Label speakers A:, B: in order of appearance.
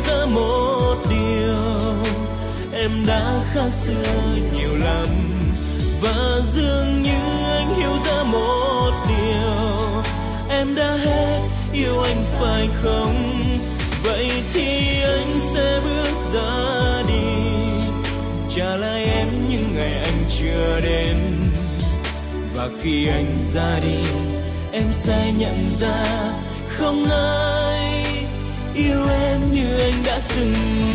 A: ra một điều, em đã khác xưa nhiều lắm. Và dường như anh hiểu ra một điều, em đã hết yêu anh phải không? Vậy thì anh sẽ bước ra đi, trả lại em những ngày anh chưa đến. Và khi anh ra đi, em sẽ nhận ra không ai yêu em như anh đã từng